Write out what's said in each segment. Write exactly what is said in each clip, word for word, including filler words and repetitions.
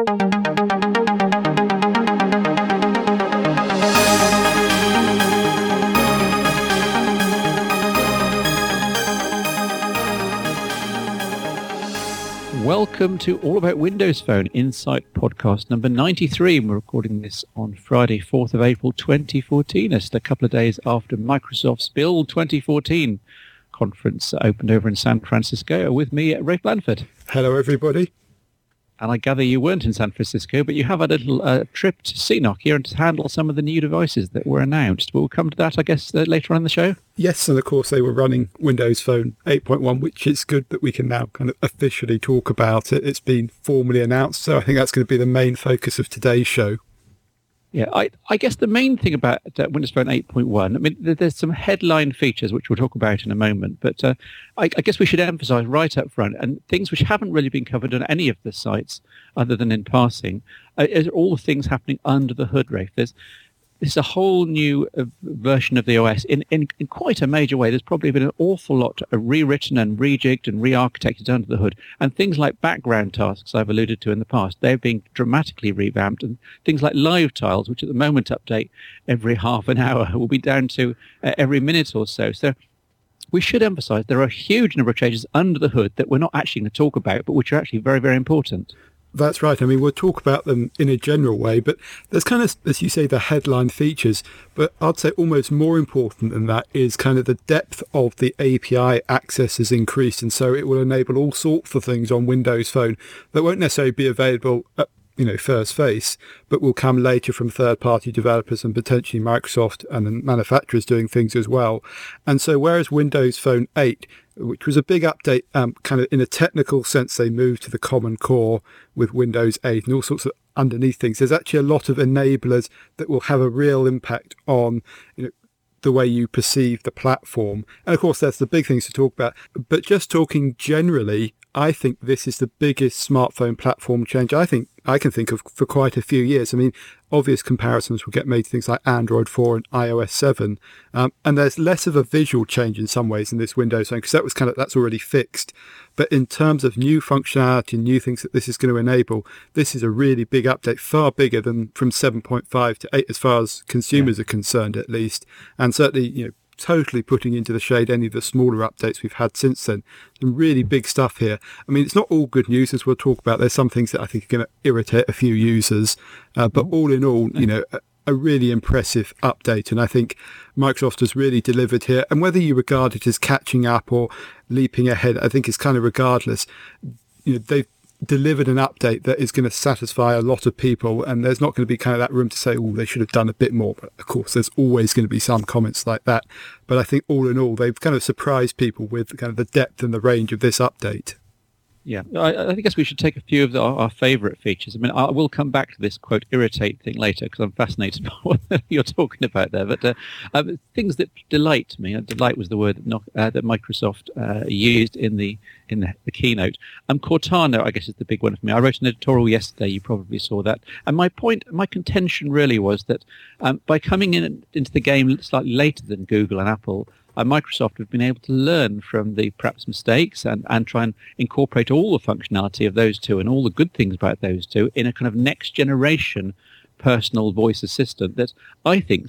Welcome to All About Windows Phone Insight podcast number ninety-three. And we're recording this on Friday, fourth of April, twenty fourteen, just a couple of days after Microsoft's Build twenty fourteen conference opened over in San Francisco. With me, Rafe Blanford. Hello, everybody. And I gather you weren't in San Francisco, but you have had a little uh, trip to C N O C here and to handle some of the new devices that were announced. We'll come to that, I guess, uh, later on in the show. Yes, and of course they were running Windows Phone eight point one, which is good that we can now kind of officially talk about it. It's been formally announced, so I think that's going to be the main focus of today's show. Yeah, I, I guess the main thing about uh, Windows Phone eight point one, I mean, there's some headline features which we'll talk about in a moment, but uh, I, I guess we should emphasize right up front, and things which haven't really been covered on any of the sites other than in passing, uh, is all the things happening under the hood, Rafe. There's, there's a whole new uh, version of the O S in, in, in quite a major way. There's probably been an awful lot uh, rewritten and rejigged and re-architected under the hood. And things like background tasks I've alluded to in the past, they're being dramatically revamped. And things like live tiles, which at the moment update every half an hour, will be down to uh, every minute or so. So we should emphasize there are a huge number of changes under the hood that we're not actually going to talk about, but which are actually very, very important. That's right. I mean, we'll talk about them in a general way, but there's kind of, as you say, the headline features. But I'd say almost more important than that is kind of the depth of the A P I access has increased. And so it will enable all sorts of things on Windows Phone that won't necessarily be available at, you know, first face, but will come later from third-party developers and potentially Microsoft and the manufacturers doing things as well. And so whereas Windows Phone eight, which was a big update, um, kind of in a technical sense, they moved to the Common Core with Windows eight and all sorts of underneath things. There's actually a lot of enablers that will have a real impact on, you know, the way you perceive the platform. And of course, there's the big things to talk about. But just talking generally, I think this is the biggest smartphone platform change I think I can think of for quite a few years. I mean, obvious comparisons will get made to things like Android four and i O S seven. Um, and there's less of a visual change in some ways in this Windows Phone because that was kind of, that's already fixed. But in terms of new functionality and new things that this is going to enable, this is a really big update, far bigger than from seven point five to eight as far as consumers yeah. are concerned, at least. And certainly, you know, totally putting into the shade any of the smaller updates we've had since then. Some really big stuff here. I mean, it's not all good news, as we'll talk about. There's some things that I think are going to irritate a few users. Uh, but all in all, you know, a, a really impressive update. And I think Microsoft has really delivered here. And whether you regard it as catching up or leaping ahead, I think it's kind of regardless. You know, they've delivered an update that is going to satisfy a lot of people, and there's not going to be kind of that room to say, oh, they should have done a bit more. But of course, there's always going to be some comments like that. But I think all in all, they've kind of surprised people with kind of the depth and the range of this update. Yeah, I, I guess we should take a few of the, our, our favourite features. I mean, I will come back to this, quote, irritate thing later, because I'm fascinated by what you're talking about there. But uh, um, things that delight me, and delight was the word that, not, uh, that Microsoft uh, used in the in the, the keynote. Um, Cortana, I guess, is the big one for me. I wrote an editorial yesterday, you probably saw that. And my point, my contention really was that um, by coming in into the game slightly later than Google and Apple, Uh, Microsoft have been able to learn from the perhaps mistakes and, and try and incorporate all the functionality of those two and all the good things about those two in a kind of next generation personal voice assistant that I think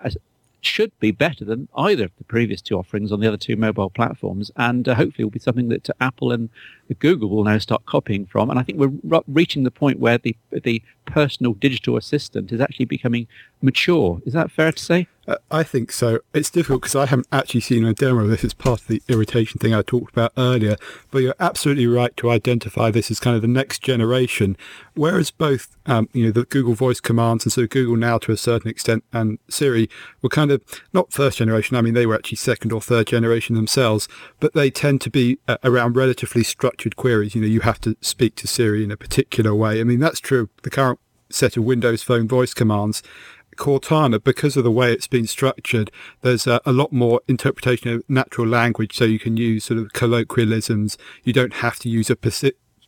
should be better than either of the previous two offerings on the other two mobile platforms, and uh, hopefully will be something that uh, Apple and Google will now start copying from. And I think we're re- reaching the point where the the personal digital assistant is actually becoming mature. Is that fair to say? Uh, I think so. It's difficult because I haven't actually seen a demo of this as part of the irritation thing I talked about earlier, but you're absolutely right to identify this as kind of the next generation, whereas both, um, you know, the Google voice commands, and so Google Now to a certain extent, and Siri were kind of not first generation. I mean, they were actually second or third generation themselves, but they tend to be uh, around relatively structured queries. You know, you have to speak to Siri in a particular way. I mean, that's true of the current set of Windows Phone voice commands. Cortana, because of the way it's been structured, there's a, a lot more interpretation of natural language, so you can use sort of colloquialisms. You don't have to use a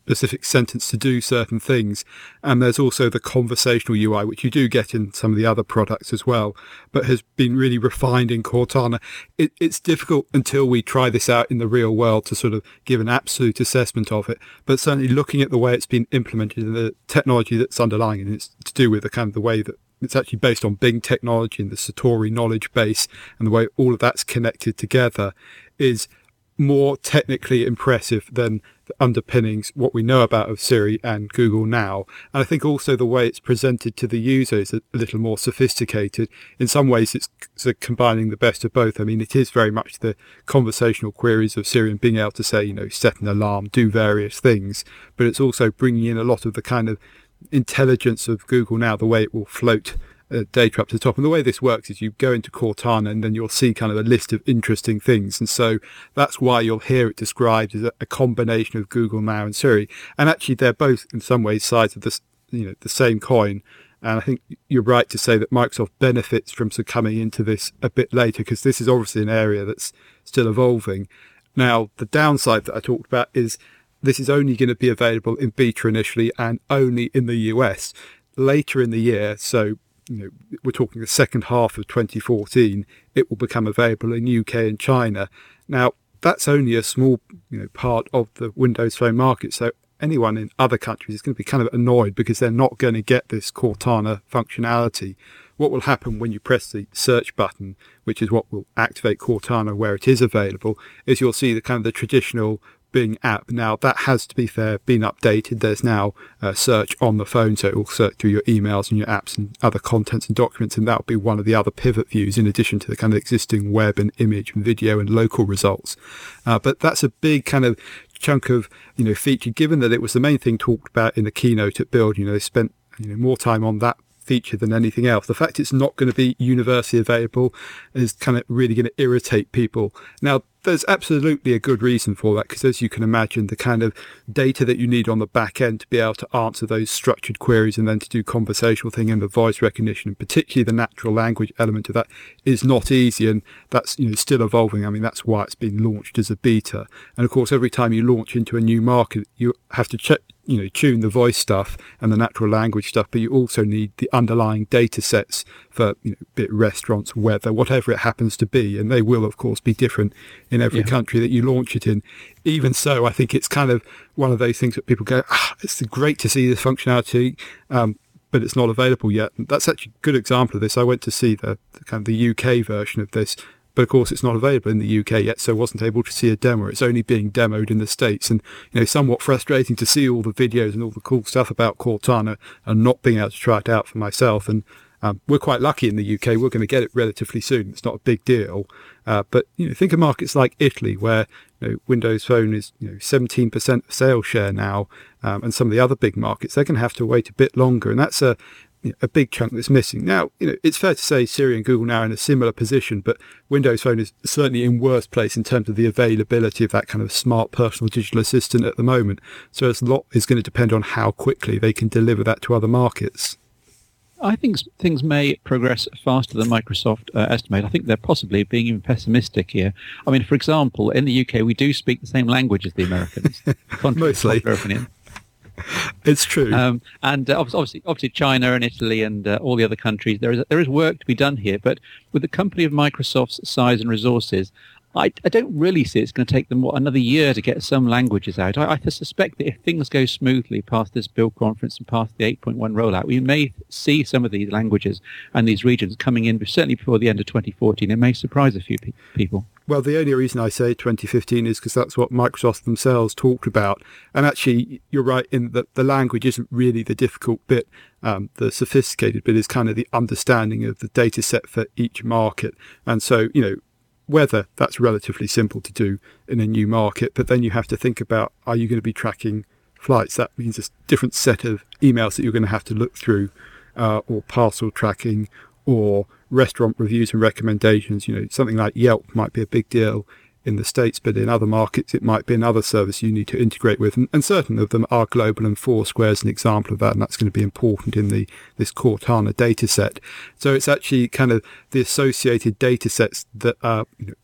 specific sentence to do certain things. And there's also the conversational U I, which you do get in some of the other products as well, but has been really refined in Cortana. It, it's difficult until we try this out in the real world to sort of give an absolute assessment of it. But certainly looking at the way it's been implemented and the technology that's underlying it, and it's to do with the kind of the way that it's actually based on Bing technology and the Satori knowledge base, and the way all of that's connected together is more technically impressive than the underpinnings, what we know about of Siri and Google Now. And I think also the way it's presented to the user is a little more sophisticated. In some ways, it's sort of combining the best of both. I mean, it is very much the conversational queries of Siri and being able to say, you know, set an alarm, do various things, but it's also bringing in a lot of the kind of intelligence of Google Now, the way it will float Uh, data up to the top. And the way this works is you go into Cortana and then you'll see kind of a list of interesting things. And so that's why you'll hear it described as a, a combination of Google Now and Siri. And actually they're both in some ways sides of the, you know, the same coin. And I think you're right to say that Microsoft benefits from sort of coming into this a bit later, because this is obviously an area that's still evolving. Now, the downside that I talked about is this is only going to be available in beta initially and only in the U S. Later in the year, so you know, we're talking the second half of twenty fourteen, it will become available in U K and China. Now, that's only a small, you know, part of the Windows Phone market. So anyone in other countries is going to be kind of annoyed because they're not going to get this Cortana functionality. What will happen when you press the search button, which is what will activate Cortana where it is available, is you'll see the kind of the traditional Bing app. Now, that has, to be fair, been updated. There's now a search on the phone, so it will search through your emails and your apps and other contents and documents, and that'll be one of the other pivot views in addition to the kind of existing web and image and video and local results. Uh, but that's a big kind of chunk of, you know, feature, given that it was the main thing talked about in the keynote at Build. You know, they spent, you know, more time on that feature than anything else. The fact it's not going to be universally available is kind of really going to irritate people. Now, there's absolutely a good reason for that, because as you can imagine, the kind of data that you need on the back end to be able to answer those structured queries and then to do conversational thing and the voice recognition, and particularly the natural language element of that, is not easy, and that's, you know, still evolving. I mean, that's why it's been launched as a beta. And of course, every time you launch into a new market, you have to check, you know, tune the voice stuff and the natural language stuff, but you also need the underlying data sets for, you know, be it restaurants, weather, whatever it happens to be, and they will of course be different in every yeah. country that you launch it in. Even so, I think it's kind of one of those things that people go, ah, it's great to see this functionality, um, but it's not available yet. And that's actually a good example of this. I went to see the, the kind of the U K version of this, but of course it's not available in the U K yet, so I wasn't able to see a demo. It's only being demoed in the States, and, you know, somewhat frustrating to see all the videos and all the cool stuff about Cortana and not being able to try it out for myself. And um, we're quite lucky in the U K. We're going to get it relatively soon. It's not a big deal. Uh, but, you know, think of markets like Italy, where, you know, Windows Phone is, you know, seventeen percent of sales share now, um, and some of the other big markets, they're going to have to wait a bit longer, and that's a a big chunk that's missing. Now, you know, it's fair to say Siri and Google Now are in a similar position, but Windows Phone is certainly in worse place in terms of the availability of that kind of smart personal digital assistant at the moment. So a lot is going to depend on how quickly they can deliver that to other markets. I think things may progress faster than Microsoft uh, estimate. I think they're possibly being even pessimistic here. I mean, for example, in the U K, we do speak the same language as the Americans. Mostly. Opinion. It's true. Um, and uh, obviously, obviously, China and Italy and uh, all the other countries, there is there is work to be done here. But with a company of Microsoft's size and resources, I, I don't really see it's going to take them, what, another year to get some languages out. I, I suspect that if things go smoothly past this Build conference and past the eight point one rollout, we may see some of these languages and these regions coming in, certainly before the end of twenty fourteen. It may surprise a few pe- people. Well, the only reason I say twenty fifteen is because that's what Microsoft themselves talked about. And actually, you're right in that the language isn't really the difficult bit. Um, the sophisticated bit is kind of the understanding of the data set for each market. And so, you know, whether that's relatively simple to do in a new market, but then you have to think about, are you going to be tracking flights? That means a different set of emails that you're going to have to look through, uh, or parcel tracking, or restaurant reviews and recommendations. You know, something like Yelp might be a big deal in the States, but in other markets it might be another service you need to integrate with, and, and certain of them are global, and Foursquare is an example of that, and that's going to be important in the this Cortana data set. So it's actually kind of the associated data sets that are, you know,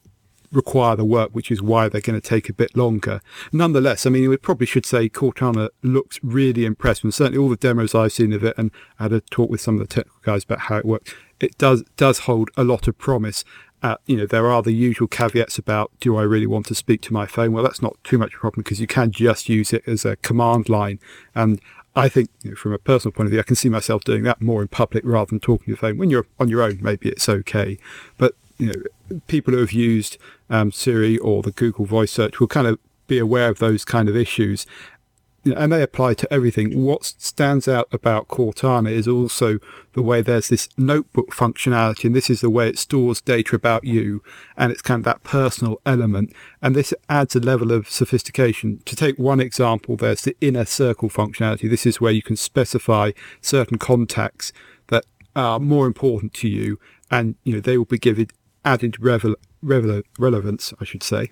require the work, which is why they're going to take a bit longer. Nonetheless, I mean, we probably should say Cortana looks really impressive, and certainly all the demos I've seen of it, and I had a talk with some of the technical guys about how it works. It does does hold a lot of promise. Uh, you know, there are the usual caveats about, do I really want to speak to my phone? Well, that's not too much of a problem because you can just use it as a command line. And I think, you know, from a personal point of view, I can see myself doing that more in public rather than talking to your phone. When you're on your own, maybe it's okay. But, you know, people who have used um, Siri or the Google Voice Search will kind of be aware of those kind of issues. You know, and they apply to everything. What stands out about Cortana is also the way there's this notebook functionality, and this is the way it stores data about you, and it's kind of that personal element, and this adds a level of sophistication. To take one example, there's the inner circle functionality. This is where you can specify certain contacts that are more important to you, and you know they will be given added revel- revel- relevance, I should say.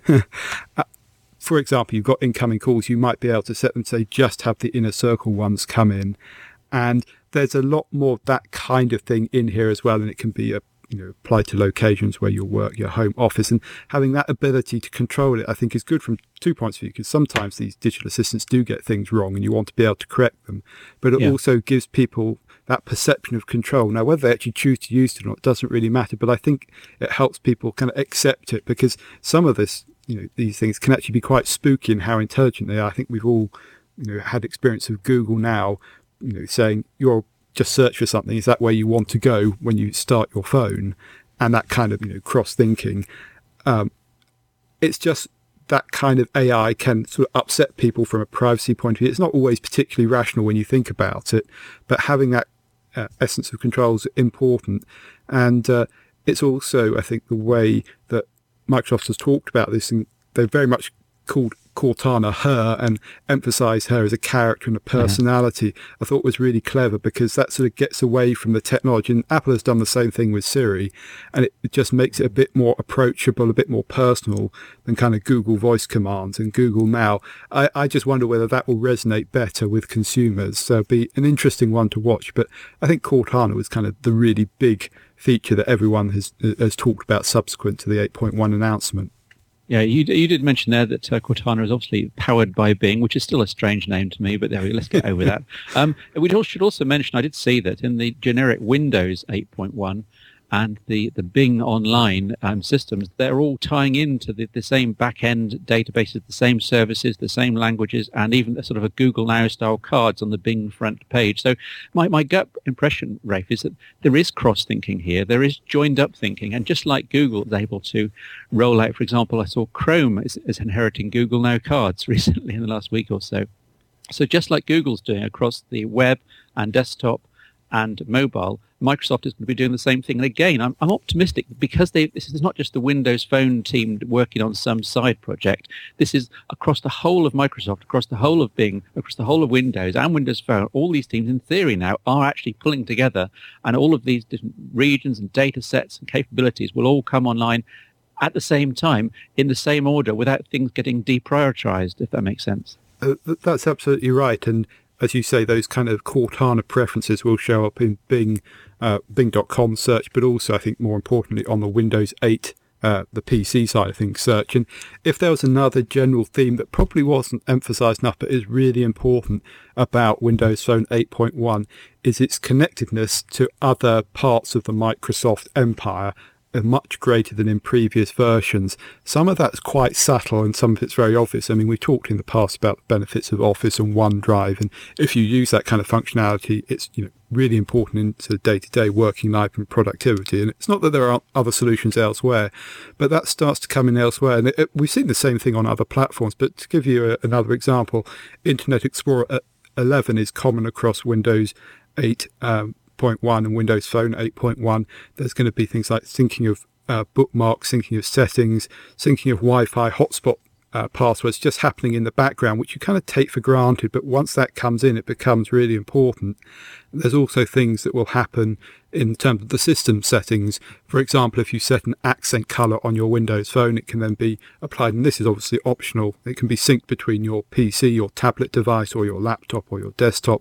For example, you've got incoming calls, you might be able to set them to say just have the inner circle ones come in. And there's a lot more of that kind of thing in here as well. And it can be a, you know, applied to locations where you work, your home office. And having that ability to control it, I think, is good from two points of view, because sometimes these digital assistants do get things wrong and you want to be able to correct them. But it yeah. also gives people that perception of control. Now, whether they actually choose to use it or not doesn't really matter. But I think it helps people kind of accept it, because some of this, you know, these things can actually be quite spooky in how intelligent they are. I think we've all, you know, had experience of Google now, you know, saying you're just search for something. Is that where you want to go when you start your phone? And that kind of, you know, cross thinking. Um, it's just that kind of A I can sort of upset people from a privacy point of view. It's not always particularly rational when you think about it, but having that uh, essence of control is important. And uh, it's also, I think, the way that Microsoft has talked about this, and they've very much called Cortana her and emphasised her as a character and a personality. Mm-hmm. I thought was really clever, because that sort of gets away from the technology. And Apple has done the same thing with Siri, and it, it just makes it a bit more approachable, a bit more personal than kind of Google voice commands and Google Now. I, I just wonder whether that will resonate better with consumers. So it'll be an interesting one to watch. But I think Cortana was kind of the really big feature that everyone has has talked about subsequent to the eight point one announcement. Yeah, you you did mention there that uh, Cortana is obviously powered by Bing, which is still a strange name to me, but there we go, let's get over that. Um, we should also mention, I did see that in the generic Windows eight point one and the, the Bing Online um, systems, they're all tying into the, the same back-end databases, the same services, the same languages, and even a sort of a Google Now-style cards on the Bing front page. So my, my gut impression, Rafe, is that there is cross-thinking here. There is joined-up thinking. And just like Google is able to roll out, for example, I saw Chrome is, is inheriting Google Now cards recently in the last week or so. So just like Google's doing across the web and desktop and mobile, Microsoft is going to be doing the same thing. And again, I'm, I'm optimistic, because they, this is not just the Windows Phone team working on some side project. This is across the whole of Microsoft, across the whole of Bing, across the whole of Windows and Windows Phone. All these teams, in theory now, are actually pulling together, and all of these different regions and data sets and capabilities will all come online at the same time, in the same order, without things getting deprioritized, if that makes sense. Uh, that's absolutely right. And as you say, those kind of Cortana preferences will show up in Bing, uh, Bing dot com search, but also, I think, more importantly, on the Windows eight, uh, the P C side of things, search. And if there was another general theme that probably wasn't emphasised enough, but is really important about Windows Phone eight point one, is its connectedness to other parts of the Microsoft empire, much greater than in previous versions. Some of that's quite subtle and some of it's very obvious. I mean, we talked in the past about the benefits of Office and OneDrive, and if you use that kind of functionality, it's, you know, really important into day-to-day working life and productivity. And it's not that there aren't other solutions elsewhere, but that starts to come in elsewhere. And it, it, we've seen the same thing on other platforms. But to give you a, another example, Internet Explorer eleven is common across Windows eight, um, eight point one and Windows Phone eight point one. There's going to be things like syncing of uh, bookmarks, syncing of settings, syncing of Wi-Fi hotspot uh, passwords, just happening in the background, which you kind of take for granted. But once that comes in, it becomes really important. There's also things that will happen in terms of the system settings. For example, if you set an accent color on your Windows Phone, it can then be applied, and this is obviously optional. It can be synced between your P C, your tablet device, or your laptop or your desktop,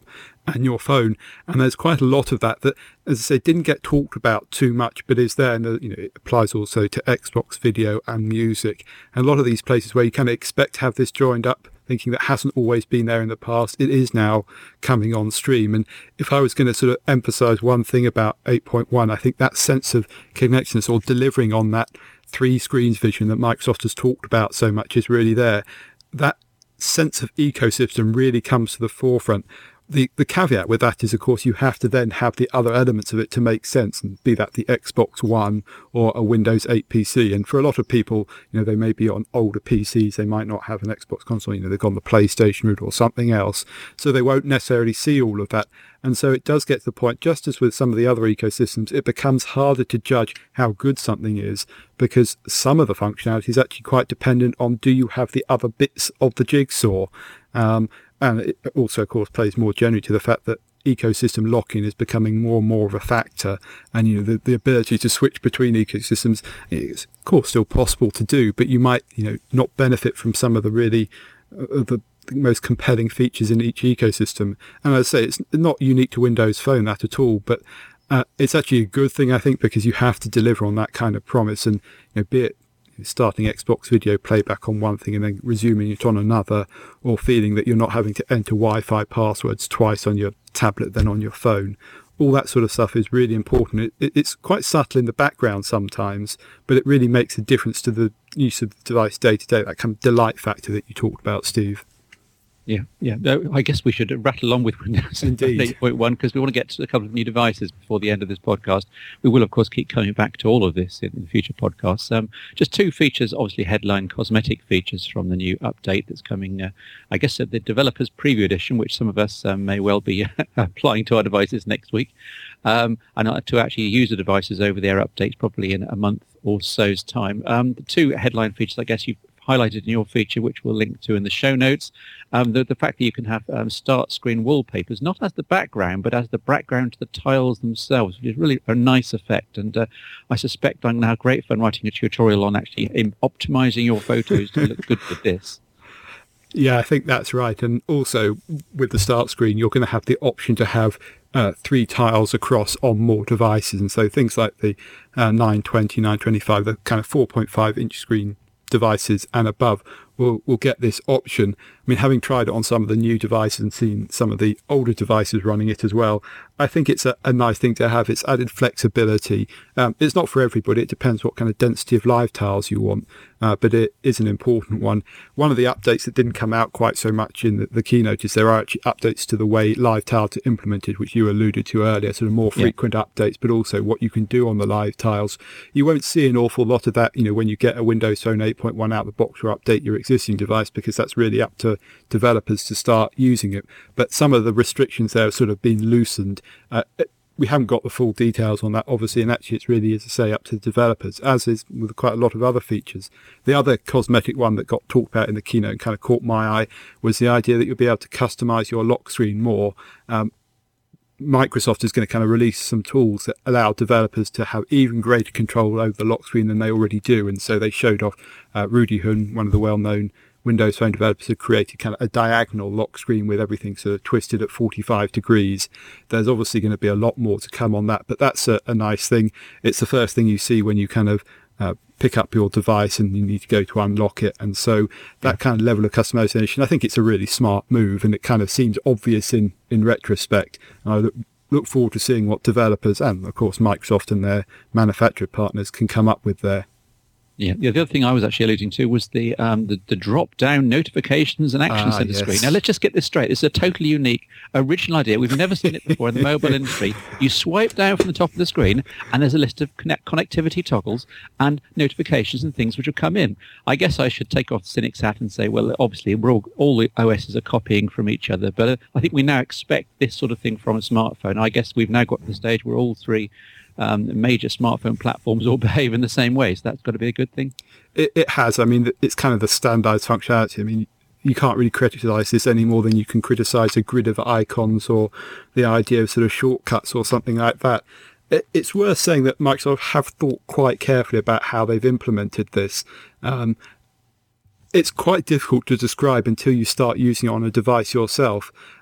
and your phone. And there's quite a lot of that that, as I say, didn't get talked about too much, but is there. And, you know, it applies also to Xbox video and music. And a lot of these places where you kind of expect to have this joined up, thinking that hasn't always been there in the past, it is now coming on stream. And if I was going to sort of emphasize one thing about eight point one, I think that sense of connectedness or delivering on that three screens vision that Microsoft has talked about so much is really there. That sense of ecosystem really comes to the forefront. The the caveat with that is, of course, you have to then have the other elements of it to make sense, and be that the Xbox One or a Windows eight P C. And for a lot of people, you know, they may be on older P Cs, they might not have an Xbox console, you know, they've gone the PlayStation route or something else, so they won't necessarily see all of that. And so it does get to the point, just as with some of the other ecosystems, it becomes harder to judge how good something is, because some of the functionality is actually quite dependent on, do you have the other bits of the jigsaw? Um, And it also, of course, plays more generally to the fact that ecosystem lock-in is becoming more and more of a factor. And, you know, the, the ability to switch between ecosystems is, of course, still possible to do, but you might, you know, not benefit from some of the really, uh, the, the most compelling features in each ecosystem. And as I say, it's not unique to Windows Phone, that at all, but uh, it's actually a good thing, I think, because you have to deliver on that kind of promise. And, you know, be it starting Xbox video playback on one thing and then resuming it on another, or feeling that you're not having to enter Wi-Fi passwords twice on your tablet then on your phone. All that sort of stuff is really important. It, it, it's quite subtle in the background sometimes, but it really makes a difference to the use of the device day to day, that kind of delight factor that you talked about, Steve. Yeah, yeah. No, I guess we should rattle on with Windows eight point one, because we want to get to a couple of new devices before the end of this podcast. We will, of course, keep coming back to all of this in, in future podcasts. Um, just two features, obviously headline cosmetic features from the new update that's coming, uh, I guess, at the Developers Preview Edition, which some of us um, may well be applying to our devices next week, um, and to actually use the devices over their updates probably in a month or so's time. Um, the two headline features, I guess, you've highlighted in your feature, which we'll link to in the show notes. Um, the, the fact that you can have um, start screen wallpapers, not as the background, but as the background to the tiles themselves, which is really a nice effect. And uh, I suspect I'm going to have great fun writing a tutorial on actually in optimizing your photos to look good with this. Yeah, I think that's right. And also with the start screen, you're going to have the option to have uh, three tiles across on more devices. And so things like the uh, nine twenty, nine twenty-five, the kind of four point five inch screen devices and above will will get this option. I mean, having tried it on some of the new devices and seen some of the older devices running it as well, I think it's a, a nice thing to have. It's added flexibility. Um, it's not for everybody. It depends what kind of density of live tiles you want, uh, but it is an important one. One of the updates that didn't come out quite so much in the, the keynote is there are actually updates to the way live tiles are implemented, which you alluded to earlier, sort of more frequent yeah. updates, but also what you can do on the live tiles. You won't see an awful lot of that, you know, when you get a Windows Phone eight point one out of the box or update your existing device, because that's really up to developers to start using it. But some of the restrictions there have sort of been loosened. Uh, we haven't got the full details on that, obviously, and actually it's really, as I say, up to the developers, as is with quite a lot of other features. The other cosmetic one that got talked about in the keynote and kind of caught my eye was the idea that you'll be able to customize your lock screen more. Um, Microsoft is going to kind of release some tools that allow developers to have even greater control over the lock screen than they already do. And so they showed off uh, Rudy Hun, one of the well-known Windows Phone developers, have created kind of a diagonal lock screen with everything sort of twisted at forty-five degrees. There's obviously going to be a lot more to come on that, but that's a, a nice thing. It's the first thing you see when you kind of uh, pick up your device and you need to go to unlock it. And so that kind of level of customization, I think it's a really smart move, and it kind of seems obvious in, in retrospect. And I look, look forward to seeing what developers and, of course, Microsoft and their manufacturer partners can come up with there. Yeah, the other thing I was actually alluding to was the um, the, the drop-down notifications and action ah, center yes. screen. Now, let's just get this straight. It's a totally unique, original idea. We've never seen it before in the mobile industry. You swipe down from the top of the screen, and there's a list of connect- connectivity toggles and notifications and things which will come in. I guess I should take off the cynic's hat and say, well, obviously, we're all, all the O Ss are copying from each other, but uh, I think we now expect this sort of thing from a smartphone. I guess we've now got to the stage where all three Um, major smartphone platforms all behave in the same way, so that's got to be a good thing. It, it has. I mean, it's kind of the standardized functionality. I mean, you can't really criticize this any more than you can criticize a grid of icons or the idea of sort of shortcuts or something like that. It, it's worth saying that Microsoft have thought quite carefully about how they've implemented this. Um, it's quite difficult to describe until you start using it on a device yourself. Uh,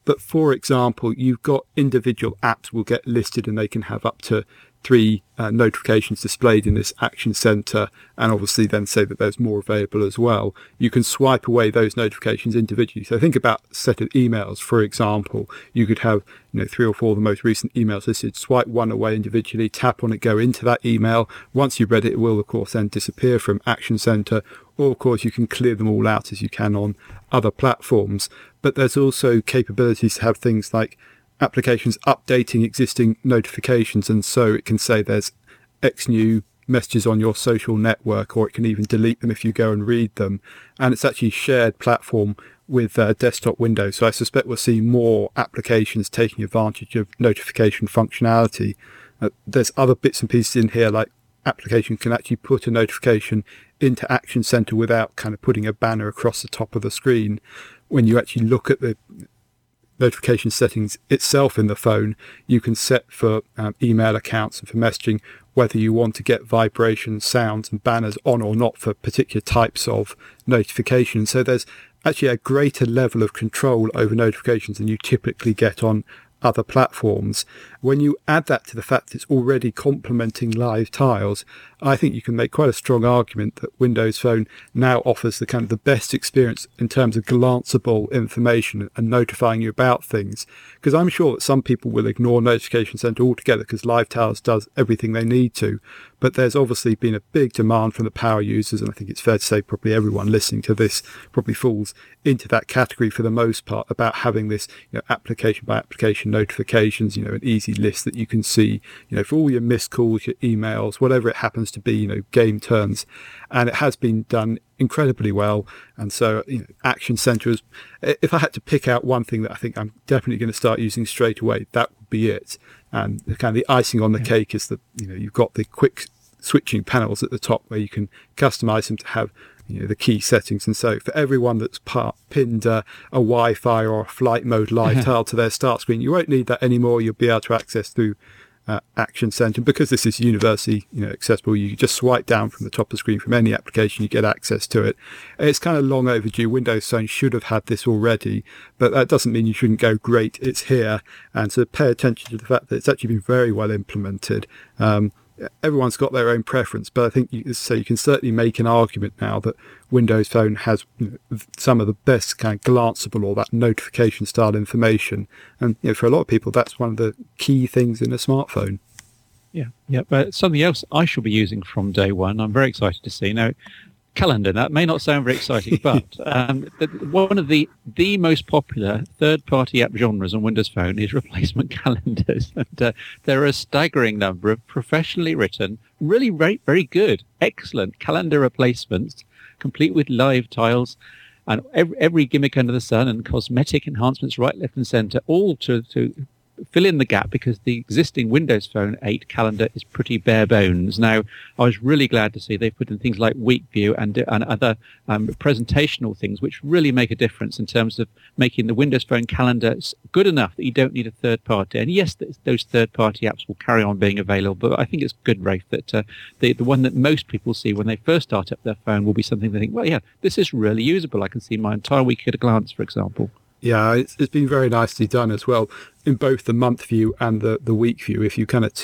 but for example, you've got individual apps will get listed and they can have up to three uh, notifications displayed in this action center, and obviously then say that there's more available as well. You can swipe away those notifications individually. So think about a set of emails, for example. You could have, you know, three or four of the most recent emails listed, swipe one away individually, tap on it, go into that email. Once you've read it, it will, of course, then disappear from Action Center. Or, of course, you can clear them all out as you can on other platforms. But there's also capabilities to have things like applications updating existing notifications, and so it can say there's X new messages on your social network, or it can even delete them if you go and read them. And it's actually a shared platform with uh, desktop Windows. So I suspect we'll see more applications taking advantage of notification functionality. Uh, there's other bits and pieces in here, like application can actually put a notification into Action Center without kind of putting a banner across the top of the screen. When you actually look at the notification settings itself in the phone, you can set for um, email accounts and for messaging whether you want to get vibrations, sounds and banners on or not for particular types of notifications. So there's actually a greater level of control over notifications than you typically get on other platforms. When you add that to the fact that it's already complementing live tiles, I think you can make quite a strong argument that Windows Phone now offers the kind of the best experience in terms of glanceable information and notifying you about things. Because I'm sure that some people will ignore Notification Center altogether because Live Tiles does everything they need to. But there's obviously been a big demand from the power users, and I think it's fair to say probably everyone listening to this probably falls into that category for the most part, about having this, you know, application by application notifications, you know, an easy list that you can see, you know, for all your missed calls, your emails, whatever it happens to be, you know, game turns. And it has been done incredibly well. And so, you know, Action Center is, if I had to pick out one thing that I think I'm definitely going to start using straight away, that would be it. And the kind of the icing on the yeah. cake is that, you know, you've got the quick switching panels at the top where you can customize them to have, you know, the key settings. And so for everyone that's part, pinned uh, a Wi-Fi or a flight mode live tile to their start screen, you won't need that anymore. You'll be able to access through uh, Action Center. Because this is universally, you know, accessible, you just swipe down from the top of the screen from any application, you get access to it. It's kind of long overdue. Windows Phone should have had this already, but that doesn't mean you shouldn't go, great, it's here. And so pay attention to the fact that it's actually been very well implemented. Um, Everyone's got their own preference, but I think you, so you can certainly make an argument now that Windows Phone has, you know, some of the best kind of glanceable or that notification style information. And, you know, for a lot of people, that's one of the key things in a smartphone. Yeah, yeah. But something else I shall be using from day one, I'm very excited to see. Now, calendar, that may not sound very exciting, but um, one of the the most popular third-party app genres on Windows Phone is replacement calendars. And uh, there are a staggering number of professionally written, really very, very good, excellent calendar replacements, complete with live tiles and every, every gimmick under the sun and cosmetic enhancements right, left and center, all to, to fill in the gap, because the existing Windows Phone eight calendar is pretty bare bones. Now, I was really glad to see they put in things like Week View and, and other um, presentational things, which really make a difference in terms of making the Windows Phone calendar good enough that you don't need a third party. And yes, those third party apps will carry on being available, but I think it's good, Rafe, that uh, the, the one that most people see when they first start up their phone will be something they think, well, yeah, this is really usable. I can see my entire week at a glance, for example. Yeah, it's, it's been very nicely done as well in both the month view and the, the week view. If you kind of t-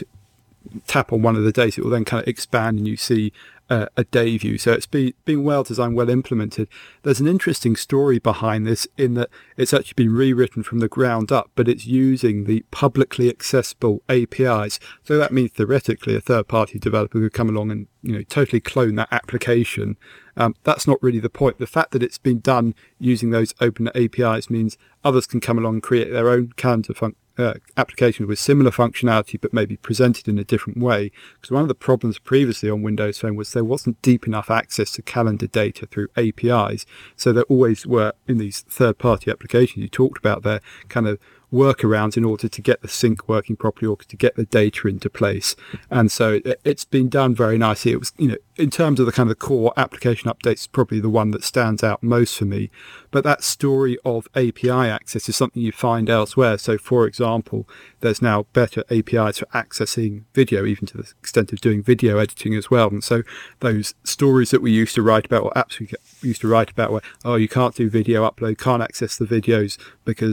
tap on one of the days, it will then kind of expand and you see uh, a day view. So it's been, been well designed, well implemented. There's an interesting story behind this in that it's actually been rewritten from the ground up, but it's using the publicly accessible A P Is. So that means theoretically a third-party developer could come along and, you know, totally clone that application. Um, that's not really the point. The fact that it's been done using those open A P Is means others can come along and create their own calendar fun- uh, application with similar functionality, but maybe presented in a different way. Because one of the problems previously on Windows Phone was there wasn't deep enough access to calendar data through A P Is. So there always were, in these third-party applications you talked about there, kind of workarounds in order to get the sync working properly or to get the data into place. And so it, it's been done very nicely. It was, you know, in terms of the kind of core application updates, probably the one that stands out most for me. But that story of A P I access is something you find elsewhere. So, for example, there's now better A P Is for accessing video, even to the extent of doing video editing as well. And so those stories that we used to write about, or apps we used to write about where, oh, you can't do video upload, can't access the videos because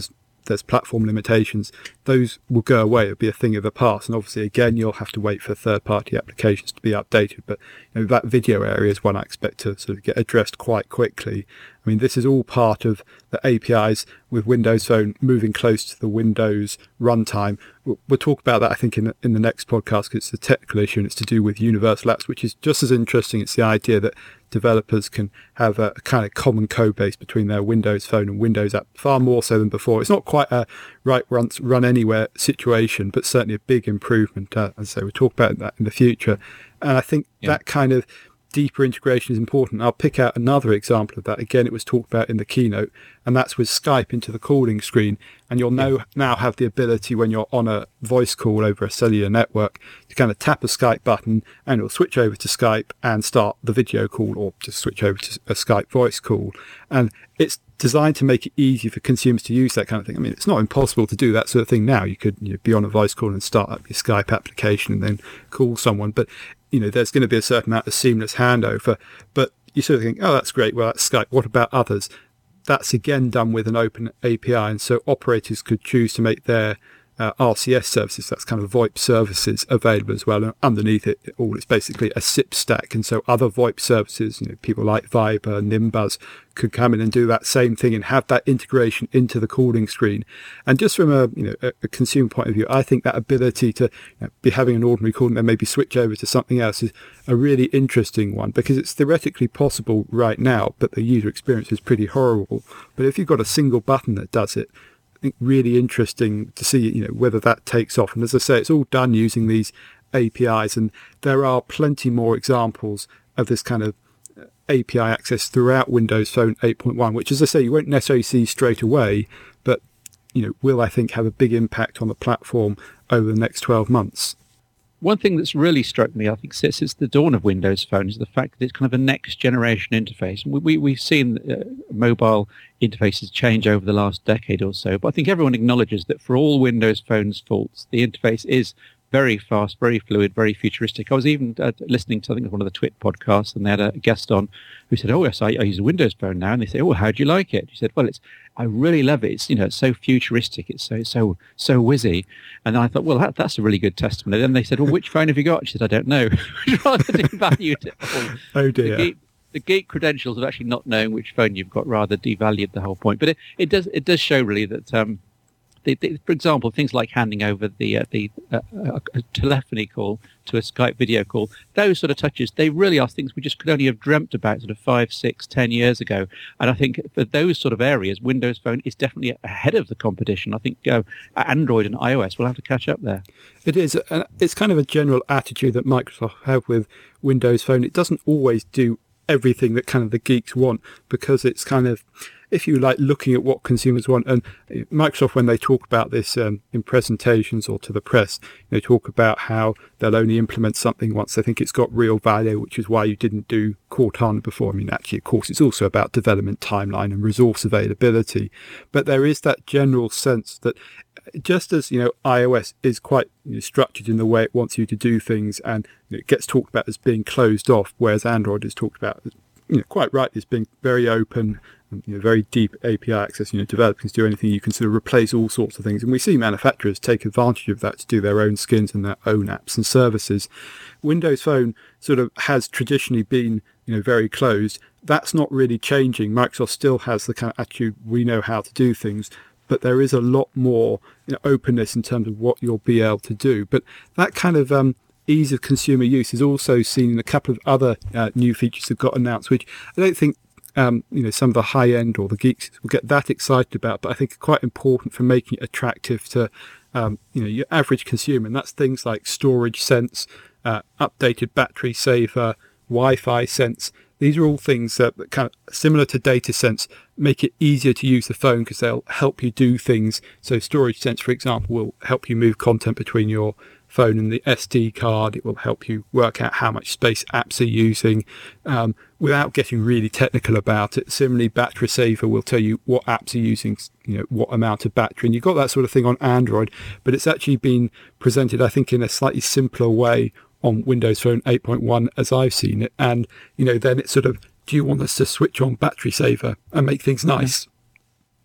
there's platform limitations, those will go away. It'll be a thing of the past. And obviously, again, you'll have to wait for third-party applications to be updated. But you know, that video area is one I expect to sort of get addressed quite quickly. I mean, this is all part of the A P Is with Windows Phone moving close to the Windows runtime. We'll, we'll talk about that, I think, in the, in the next podcast, because it's a technical issue and it's to do with universal apps, which is just as interesting. It's the idea that developers can have a, a kind of common code base between their Windows Phone and Windows app, far more so than before. It's not quite a right run, run anywhere situation, but certainly a big improvement. Uh, as I say, we'll talk about that in the future. And I think yeah. that kind of deeper integration is important. I'll pick out another example of that. Again, it was talked about in the keynote, and that's with Skype into the calling screen. And you'll know, yeah. now have the ability when you're on a voice call over a cellular network to kind of tap a Skype button and it'll switch over to Skype and start the video call, or just switch over to a Skype voice call. And it's designed to make it easy for consumers to use that kind of thing. I mean, it's not impossible to do that sort of thing now. You could you know, be on a voice call and start up your Skype application and then call someone. But you know, there's going to be a certain amount of seamless handover, but you sort of think, oh, that's great. Well, that's Skype. What about others? That's again done with an open A P I. And so operators could choose to make their uh, R C S services, that's kind of VoIP services, available as well. And underneath it all, it's basically a S I P stack. And so other VoIP services, you know, people like Viber, Nimbuzz, could come in and do that same thing and have that integration into the calling screen. And just from a you know a, a consumer point of view, I think that ability to you know, be having an ordinary call and then maybe switch over to something else is a really interesting one, because it's theoretically possible right now, but the user experience is pretty horrible. But if you've got a single button that does it, I think really interesting to see you know whether that takes off. And as I say, it's all done using these A P Is, and there are plenty more examples of this kind of A P I access throughout Windows Phone eight point one, which, as I say, you won't necessarily see straight away, but you know will, I think, have a big impact on the platform over the next twelve months. One thing that's really struck me, I think, since it's the dawn of Windows Phone, is the fact that it's kind of a next-generation interface. We, we, we've seen uh, mobile interfaces change over the last decade or so, but I think everyone acknowledges that for all Windows Phone's faults, the interface is very fast, very fluid, very futuristic. I was even uh, listening to, I think, one of the Twit podcasts, and they had a guest on who said, oh, yes, I, I use a Windows Phone now. And they say, oh, how do you like it? He said, well, it's, I really love it. It's, you know, it's so futuristic. It's so, so, so whizzy. And I thought, well, that, that's a really good testimony. Then they said, well, which phone have you got? She said, I don't know. Rather devalued it all. Oh, dear. The geek, the geek credentials of actually not knowing which phone you've got rather devalued the whole point. But it, it does, it does show really that, um, The, the, for example, things like handing over the uh, the uh, uh, a telephony call to a Skype video call, those sort of touches, they really are things we just could only have dreamt about sort of five, six, ten years ago. And I think for those sort of areas, Windows Phone is definitely ahead of the competition. I think uh, Android and iOS will have to catch up there. It is. Uh, it's kind of a general attitude that Microsoft have with Windows Phone. It doesn't always do everything that kind of the geeks want, because it's kind of, if you like, looking at what consumers want. And Microsoft, when they talk about this um, in presentations or to the press, they talk about how they'll only implement something once they think it's got real value, which is why you didn't do Cortana before. I mean, actually, of course, it's also about development timeline and resource availability. But there is that general sense that just as, you know, iOS is quite you know, structured in the way it wants you to do things, and you know, it gets talked about as being closed off, whereas Android is talked about, you know, quite rightly as being very open, and, you know, very deep A P I access. You know, developers do anything. You can sort of replace all sorts of things, and we see manufacturers take advantage of that to do their own skins and their own apps and services. Windows Phone sort of has traditionally been, you know, very closed. That's not really changing. Microsoft still has the kind of attitude, we know how to do things, but there is a lot more you know, openness in terms of what you'll be able to do. But that kind of um, ease of consumer use is also seen in a couple of other uh, new features that got announced, which I don't think um, you know some of the high end or the geeks will get that excited about, but I think are quite important for making it attractive to um, you know your average consumer. And that's things like Storage Sense, uh, updated battery saver, Wi-Fi Sense. These are all things that kind of similar to Data Sense, make it easier to use the phone because they'll help you do things. So Storage Sense, for example, will help you move content between your phone and the S D card. It will help you work out how much space apps are using um, without getting really technical about it. Similarly, Battery Saver will tell you what apps are using, you know, what amount of battery. And you've got that sort of thing on Android, but it's actually been presented, I think, in a slightly simpler way on Windows Phone eight point one as I've seen it. And, you know, then it's sort of, do you want us to switch on Battery Saver and make things nice?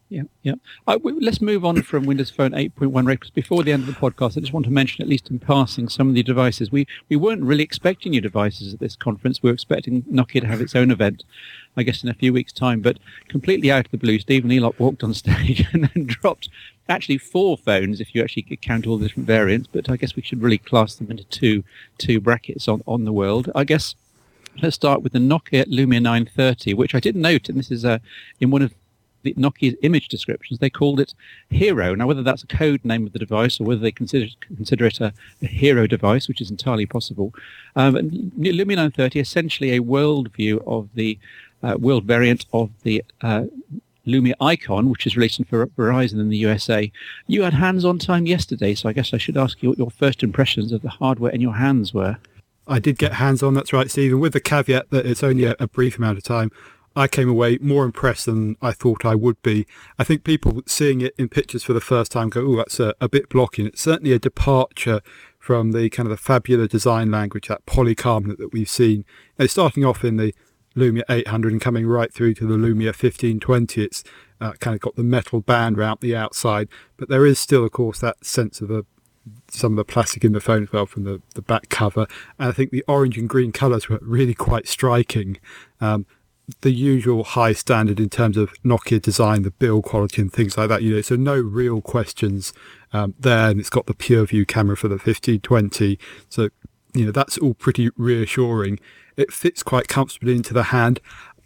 Yeah, yeah. Uh, w- let's move on from Windows Phone eight point one. Because before the end of the podcast, I just want to mention, at least in passing, some of the devices. We we weren't really expecting new devices at this conference. We were expecting Nokia to have its own event, I guess, in a few weeks' time. But completely out of the blue, Stephen Elop walked on stage and then dropped actually four phones, if you actually count all the different variants. But I guess we should really class them into two two brackets on, on the world. I guess let's start with the Nokia Lumia nine thirty, which I did note, and this is uh, in one of the Nokia's image descriptions, they called it Hero. Now, whether that's a code name of the device or whether they consider consider it a, a hero device, which is entirely possible, um, Lumia nine thirty, essentially a world view of the uh, world variant of the uh, Lumia Icon, which is released for Verizon in the U S A. You had hands-on time yesterday, so I guess I should ask you what your first impressions of the hardware in your hands were. I did get hands-on, that's right, Stephen, with the caveat that it's only a, a brief amount of time. I came away more impressed than I thought I would be. I think people seeing it in pictures for the first time go, oh, that's a, a bit blocking. It's certainly a departure from the kind of the fabular design language, that polycarbonate that we've seen. Now, starting off in the Lumia eight hundred and coming right through to the Lumia fifteen twenty, it's uh, kind of got the metal band around the outside. But there is still, of course, that sense of a some of the plastic in the phone as well from the, the back cover. And I think the orange and green colours were really quite striking. Um, the usual high standard in terms of Nokia design, the build quality and things like that, you know, so no real questions um, there. And it's got the pure view camera for the fifteen twenty. So, you know, that's all pretty reassuring. It fits quite comfortably into the hand.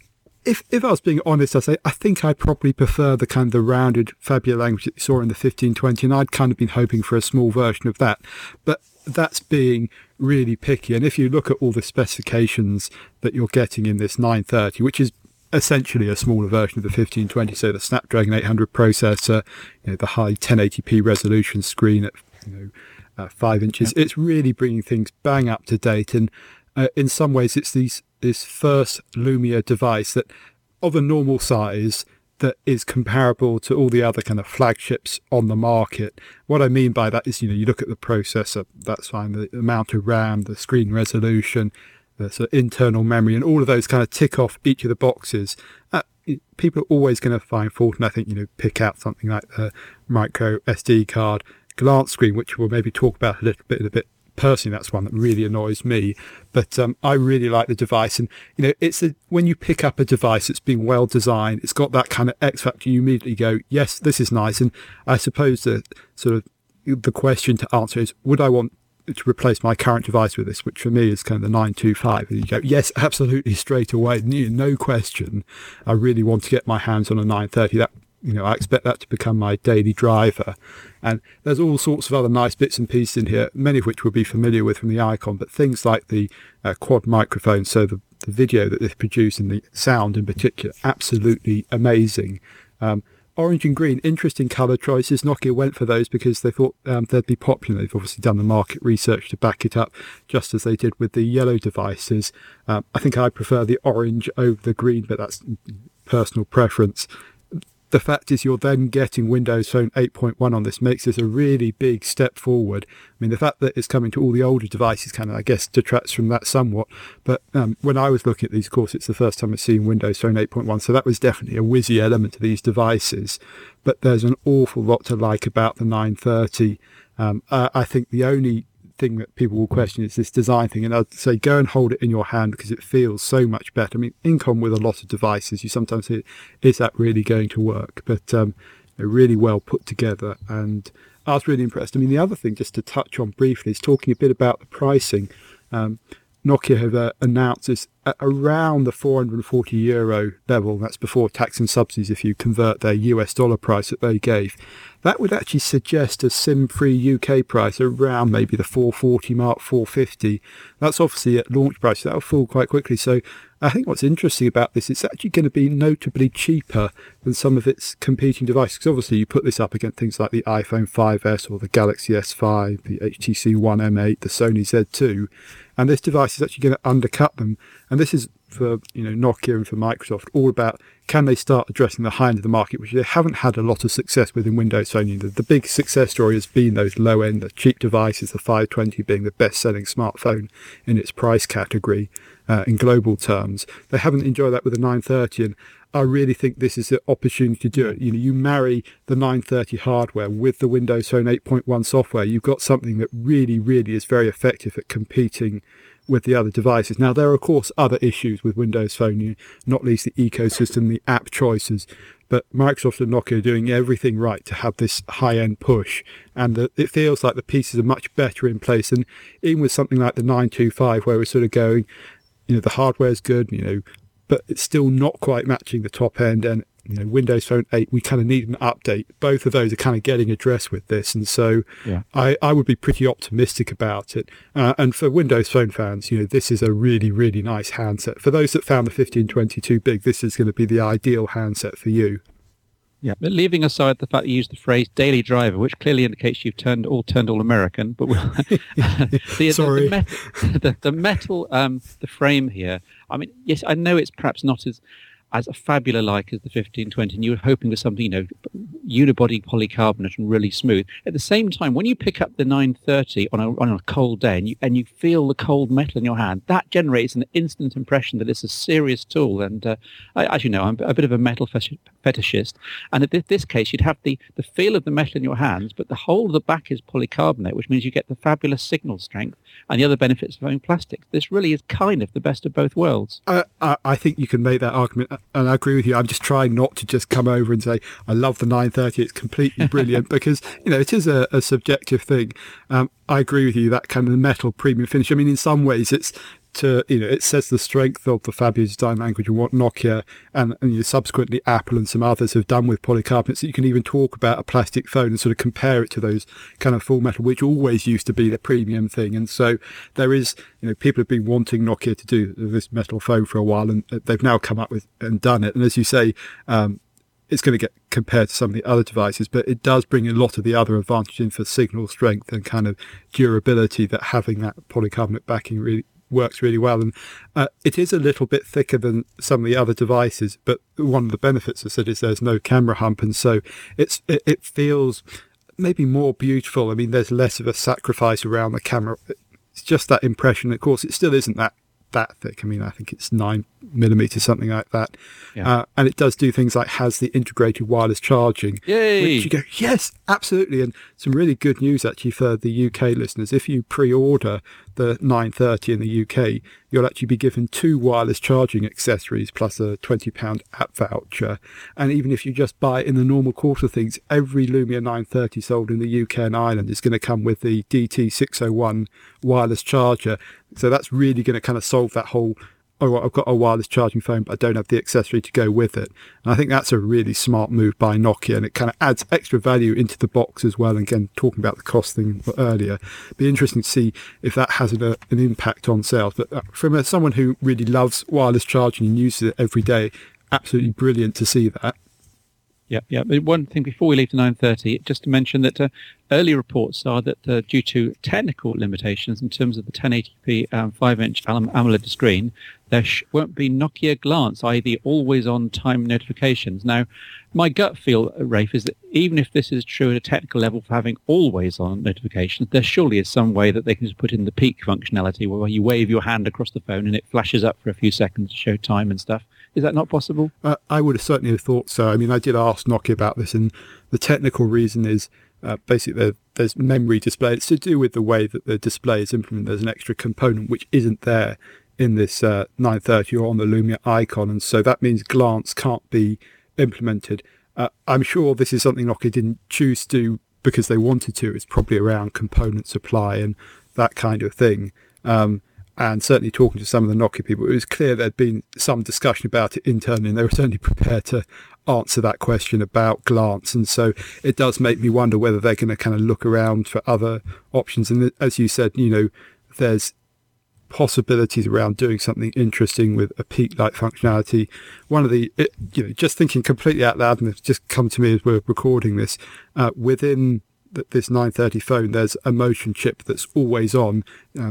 If if I was being honest, I'd say I think I probably prefer the kind of the rounded fabular language that you saw in the fifteen twenty, and I'd kind of been hoping for a small version of that. But that's being really picky. And if you look at all the specifications that you're getting in this nine thirty, which is essentially a smaller version of the fifteen twenty, so the Snapdragon eight hundred processor, you know, the high ten eighty p resolution screen at you know uh, five inches, yeah. It's really bringing things bang up to date. And uh, in some ways, it's these this first Lumia device that of a normal size that is comparable to all the other kind of flagships on the market. What I mean by that is, you know, you look at the processor, that's fine, the amount of RAM, the screen resolution, the sort of internal memory, and all of those kind of tick off each of the boxes. Uh, people are always going to find fault, and I think, you know, pick out something like the micro S D card glance screen, which we'll maybe talk about a little bit in a bit. Personally, that's one that really annoys me, but um, I really like the device. And you know, it's a, when you pick up a device that's been well designed, it's got that kind of X factor. You immediately go, yes, this is nice. And I suppose the sort of the question to answer is, would I want to replace my current device with this? Which for me is kind of the nine twenty-five. And you go, yes, absolutely, straight away, no question. I really want to get my hands on a nine thirty. That you know, I expect that to become my daily driver. And there's all sorts of other nice bits and pieces in here, many of which we'll be familiar with from the Icon, but things like the uh, quad microphone, so the, the video that they've produced and the sound in particular, absolutely amazing. Um, orange and green, interesting colour choices. Nokia went for those because they thought um, they'd be popular. They've obviously done the market research to back it up, just as they did with the yellow devices. Um, I think I prefer the orange over the green, but that's personal preference. The fact is you're then getting Windows Phone eight point one on this makes this a really big step forward. I mean, the fact that it's coming to all the older devices kind of, I guess, detracts from that somewhat. But um, when I was looking at these, of course, it's the first time I've seen Windows Phone eight point one, so that was definitely a whizzy element to these devices. But there's an awful lot to like about the nine thirty. Um, uh, I think the only thing that people will question is this design thing, and I'd say go and hold it in your hand because it feels so much better. I mean, in common with a lot of devices, you sometimes say, is that really going to work? But um, they're really well put together, and I was really impressed. I mean, the other thing just to touch on briefly is talking a bit about the pricing. Um, Nokia have uh, announced this at around the four hundred forty euro level. That's before tax and subsidies if you convert their U S dollar price that they gave. That would actually suggest a SIM-free U K price around maybe the four forty mark, four fifty. That's obviously at launch price. That'll fall quite quickly. So I think what's interesting about this, it's actually going to be notably cheaper than some of its competing devices. Because obviously you put this up against things like the iPhone five S or the Galaxy S five, the H T C One M eight, the Sony Z two. And this device is actually going to undercut them. And this is for you know Nokia and for Microsoft all about, can they start addressing the high end of the market, which they haven't had a lot of success with in Windows Phone. The, the big success story has been those low end, the cheap devices, the five twenty being the best selling smartphone in its price category. uh, in global terms. They haven't enjoyed that with the nine thirty, and I really think this is the opportunity to do it. You know, you marry the nine thirty hardware with the Windows Phone eight point one software, you've got something that really, really is very effective at competing with the other devices. Now, there are, of course, other issues with Windows Phone, you know, not least the ecosystem, the app choices, but Microsoft and Nokia are doing everything right to have this high-end push, and the, it feels like the pieces are much better in place. And even with something like the nine twenty-five, where we're sort of going, you know, the hardware's good, you know, but it's still not quite matching the top end, and you know, Windows Phone eight, we kind of need an update. Both of those are kind of getting addressed with this, and so yeah. I, I would be pretty optimistic about it. Uh, and for Windows Phone fans, you know, this is a really, really nice handset. For those that found the fifteen twenty too big, this is going to be the ideal handset for you. Yeah, but leaving aside the fact that you use the phrase daily driver, which clearly indicates you've turned all turned all American, but we'll, the, Sorry. the, the metal, the, the, metal um, the frame here, I mean, yes, I know it's perhaps not as as fabula-like as the fifteen twenty, and you were hoping for something, you know, unibody polycarbonate and really smooth. At the same time, when you pick up the nine thirty on a on a cold day and you and you feel the cold metal in your hand, that generates an instant impression that it's a serious tool. And uh, I, as you know, I'm a bit of a metal fetishist, and in this case, you'd have the, the feel of the metal in your hands, but the whole of the back is polycarbonate, which means you get the fabulous signal strength and the other benefits of having plastics. This really is kind of the best of both worlds. Uh, I, I think you can make that argument, and I agree with you. I'm just trying not to just come over and say, I love the nine thirty, it's completely brilliant, because, you know, it is a, a subjective thing. Um, I agree with you, that kind of metal premium finish. I mean, in some ways, it's to, you know, it says the strength of the fabulous design language and what Nokia and, and you know, subsequently Apple and some others have done with polycarbonate. So you can even talk about a plastic phone and sort of compare it to those kind of full metal, which always used to be the premium thing. And so there is, you know, people have been wanting Nokia to do this metal phone for a while, and they've now come up with and done it. And as you say, um, it's going to get compared to some of the other devices, but it does bring a lot of the other advantages in for signal strength and kind of durability that having that polycarbonate backing really works really well. And uh, it is a little bit thicker than some of the other devices, but one of the benefits I said is there's no camera hump, and so it's it, it feels maybe more beautiful. I mean, there's less of a sacrifice around the camera. It's just that impression. Of course, it still isn't that that thick. I mean, I think it's nine millimeters, something like that. Yeah. Uh, and it does do things like has the integrated wireless charging. Yay! Which you go, yes, absolutely. And some really good news actually for the U K listeners. If you pre-order the nine thirty in the U K, you'll actually be given two wireless charging accessories plus a twenty pound app voucher. And even if you just buy it in the normal course of things, every Lumia nine thirty sold in the U K and Ireland is going to come with the D T six oh one wireless charger. So that's really going to kind of solve that whole, oh, I've got a wireless charging phone, but I don't have the accessory to go with it. And I think that's a really smart move by Nokia, and it kind of adds extra value into the box as well. And again, talking about the cost thing earlier, it'd be interesting to see if that has an, an impact on sales. But from a, someone who really loves wireless charging and uses it every day, absolutely brilliant to see that. Yeah, yeah. But one thing before we leave to nine thirty, just to mention that uh, early reports are that uh, due to technical limitations in terms of the ten eighty p um, five inch AMOLED screen, there sh- won't be Nokia Glance, that is the always-on time notifications. Now, my gut feel, Rafe, is that even if this is true at a technical level for having always-on notifications, there surely is some way that they can just put in the peak functionality where you wave your hand across the phone and it flashes up for a few seconds to show time and stuff. Is that not possible? Uh, I would have certainly have thought so. I mean, I did ask Nokia about this, and the technical reason is uh, basically there, there's memory display. It's to do with the way that the display is implemented. There's an extra component which isn't there in this uh, nine thirty or on the Lumia icon, and so that means Glance can't be implemented. Uh, I'm sure this is something Nokia didn't choose to do because they wanted to. It's probably around component supply and that kind of thing. Um, and certainly talking to some of the Nokia people, it was clear there'd been some discussion about it internally, and they were certainly prepared to answer that question about Glance. And so it does make me wonder whether they're going to kind of look around for other options. And as you said, you know, there's possibilities around doing something interesting with a peak-like functionality. One of the, it, you know, just thinking completely out loud, and it's just come to me as we're recording this, uh, within th- this nine thirty phone, there's a motion chip that's always on. Um,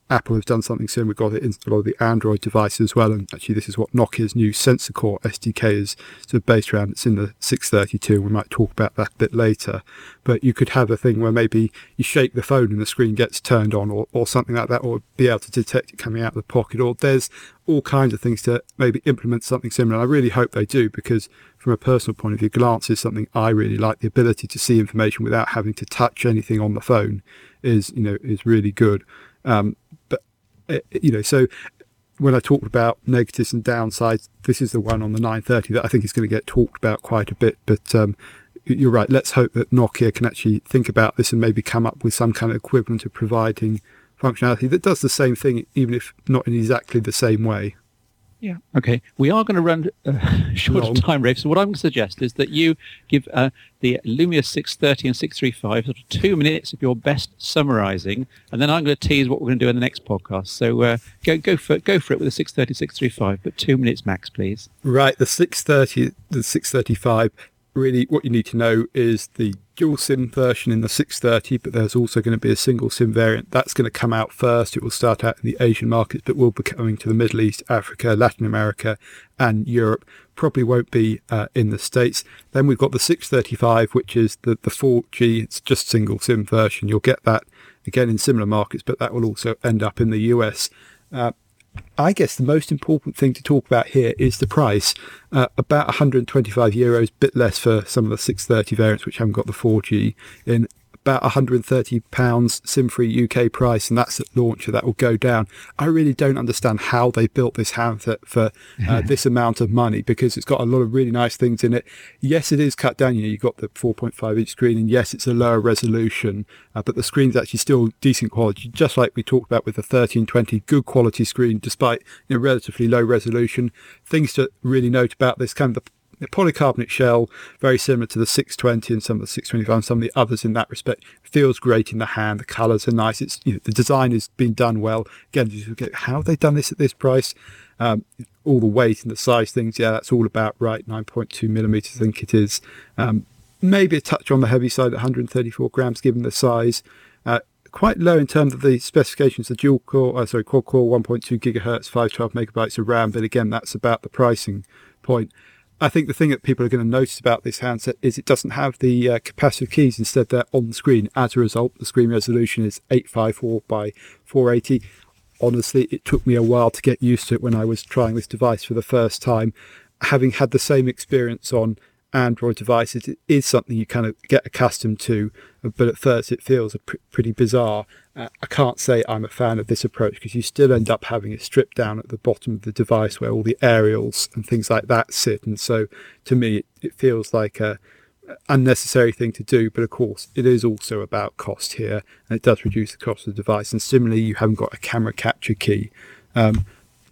Apple has done something similar. We've got it in a lot of the Android devices as well. And actually, this is what Nokia's new Sensor Core S D K is sort of based around. It's in the six thirty-two. We might talk about that a bit later. But you could have a thing where maybe you shake the phone and the screen gets turned on, or, or something like that, or be able to detect it coming out of the pocket. Or there's all kinds of things to maybe implement something similar. And I really hope they do, because from a personal point of view, Glance is something I really like. The ability to see information without having to touch anything on the phone is, you know, is really good. Um, but, uh, you know, so when I talked about negatives and downsides, this is the one on the nine thirty that I think is going to get talked about quite a bit. But um, you're right. Let's hope that Nokia can actually think about this and maybe come up with some kind of equivalent of providing functionality that does the same thing, even if not in exactly the same way. Yeah. Okay. We are going to run uh, short Long. of time, Rafe. So what I'm going to suggest is that you give uh, the Lumia six thirty and six thirty-five sort of two minutes of your best summarising, and then I'm going to tease what we're going to do in the next podcast. So uh, go go for go for it with the six thirty, six thirty-five, but two minutes max, please. Right. The six thirty, the six thirty-five. Really, what you need to know is the dual SIM version in the six thirty, but there's also going to be a single SIM variant. That's going to come out first. It will start out in the Asian markets, but will be coming to the Middle East, Africa, Latin America, and Europe. Probably won't be uh, in the States. Then we've got the six thirty-five, which is the, the four G. It's just single SIM version. You'll get that again in similar markets, but that will also end up in the U S. Uh, I guess the most important thing to talk about here is the price. Uh, about one hundred twenty-five euros, bit less for some of the six thirty variants, which haven't got the four G in. About one hundred thirty pounds SIM-free U K price, and that's at launch, so that will go down. I really don't understand how they built this handset for uh, this amount of money, because it's got a lot of really nice things in it. Yes, it is cut down. You know, you've got the four point five inch screen, and yes, it's a lower resolution, uh, but the screen's actually still decent quality, just like we talked about with the thirteen twenty, good quality screen, despite, you know, relatively low resolution. Things to really note about this, kind of the The polycarbonate shell, very similar to the six twenty and some of the six twenty-five and some of the others in that respect. Feels great in the hand. The colours are nice. It's, you know, the design has been done well. Again, you get, how have they done this at this price? Um, all the weight and the size things, yeah, that's all about right. nine point two millimetres, I think it is. Um, maybe a touch on the heavy side at one hundred thirty-four grams, given the size. Uh, quite low in terms of the specifications. The dual core, uh, sorry, quad core, one point two gigahertz, five hundred twelve megabytes of RAM. But again, that's about the pricing point. I think the thing that people are going to notice about this handset is it doesn't have the uh, capacitive keys. Instead, they're on the screen. As a result, the screen resolution is eight fifty-four by four eighty. Honestly, it took me a while to get used to it when I was trying this device for the first time. Having had the same experience on Android devices, it is something you kind of get accustomed to, but at first it feels a pr- pretty bizarre. Uh, I can't say I'm a fan of this approach, because you still end up having it stripped down at the bottom of the device where all the aerials and things like that sit, and so to me it, it feels like a unnecessary thing to do. But of course it is also about cost here, and it does reduce the cost of the device. And similarly, you haven't got a camera capture key. Um,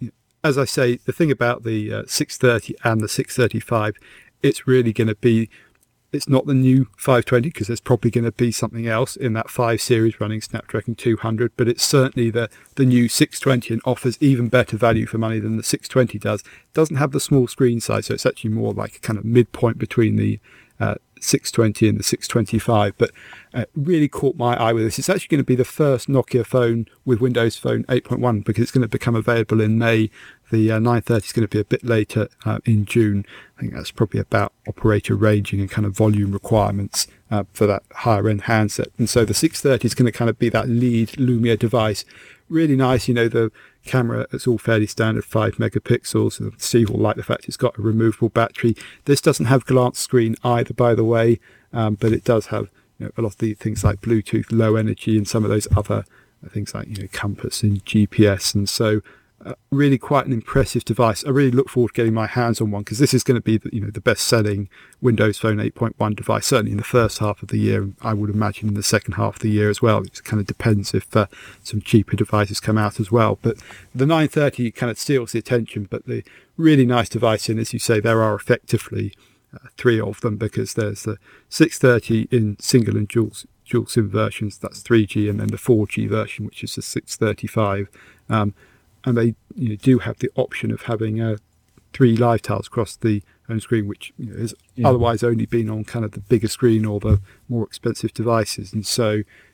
as I say, the thing about the uh, six thirty and the six thirty-five, it's really going to be, it's not the new five twenty, because there's probably going to be something else in that five series running Snapdragon two hundred, but it's certainly the, the new six twenty, and offers even better value for money than the six twenty does. It doesn't have the small screen size, so it's actually more like a kind of midpoint between the uh, six twenty and the six twenty-five, but uh, really caught my eye with this. It's actually going to be the first Nokia phone with Windows Phone eight point one, because it's going to become available in May. The uh, nine thirty is going to be a bit later uh, in June. I think that's probably about operator ranging and kind of volume requirements uh, for that higher end handset. And so the six thirty is going to kind of be that lead Lumia device. Really nice, you know, the camera, it's all fairly standard, five megapixels. Steve will like the fact it's got a removable battery. This doesn't have glance screen either, by the way, um, but it does have, you know, a lot of the things like Bluetooth, low energy, and some of those other things like, you know, compass and G P S. And so Uh, really quite an impressive device. I really look forward to getting my hands on one, because this is going to be the, you know, the best-selling Windows Phone eight point one device, certainly in the first half of the year, and I would imagine in the second half of the year as well. It kind of depends if uh, some cheaper devices come out as well. But the nine thirty kind of steals the attention, but the really nice device, and as you say, there are effectively uh, three of them, because there's the six thirty in single and dual, dual SIM versions, that's three G, and then the four G version, which is the six thirty-five. Um, And they, you know, do have the option of having uh, three live tiles across the home screen, which, you know, has yeah. otherwise only been on kind of the bigger screen or the more expensive devices. And so